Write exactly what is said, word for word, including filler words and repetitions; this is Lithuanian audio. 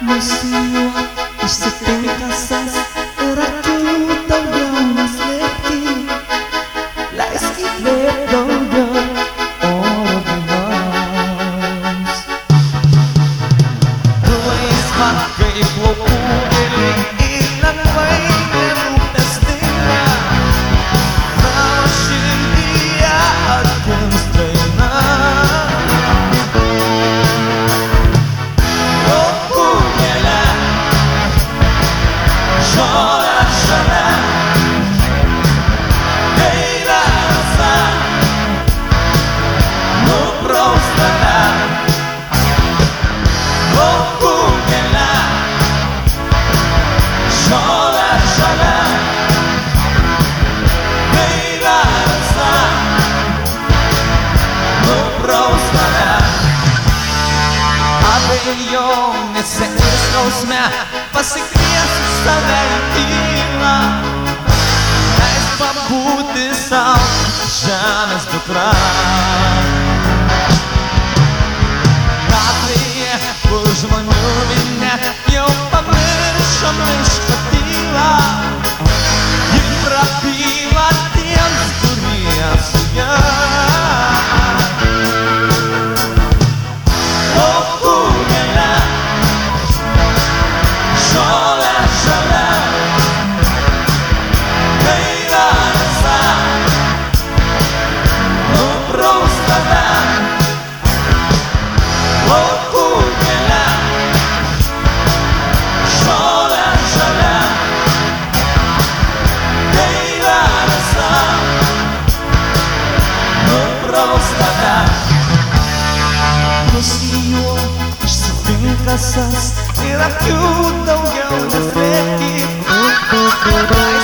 nusijuok, išsipink kasas ir akių daugiau neslėpti. Leisk įkvėpt daugiau oro gyvams. Tu laisva kaip laukų gėlė ir lengvai nerūpestinga. Tavo širdyje atgims daina. Žolė šalia, gaivia rasa, nupraus tave. Laukų gėlė, žolė šalia, gaivia rasa, nupraus tave. Abejonėse ir skausme pasikviesiu save į tylą, leisk pabūti sau žemės dukra. Gatvėje, kur žmonių minia, jau pamiršo miško tylą. Ji prabyla tiems, kurie su ja. Laukų gėlė, žolė šalia, gaivia rasa, nupraus tave. Laukų gėlė, žolė šalia, gaivia rasa, nupraus tave. Nusijuok, išsipink kasas ir akių daugiau neslėpti.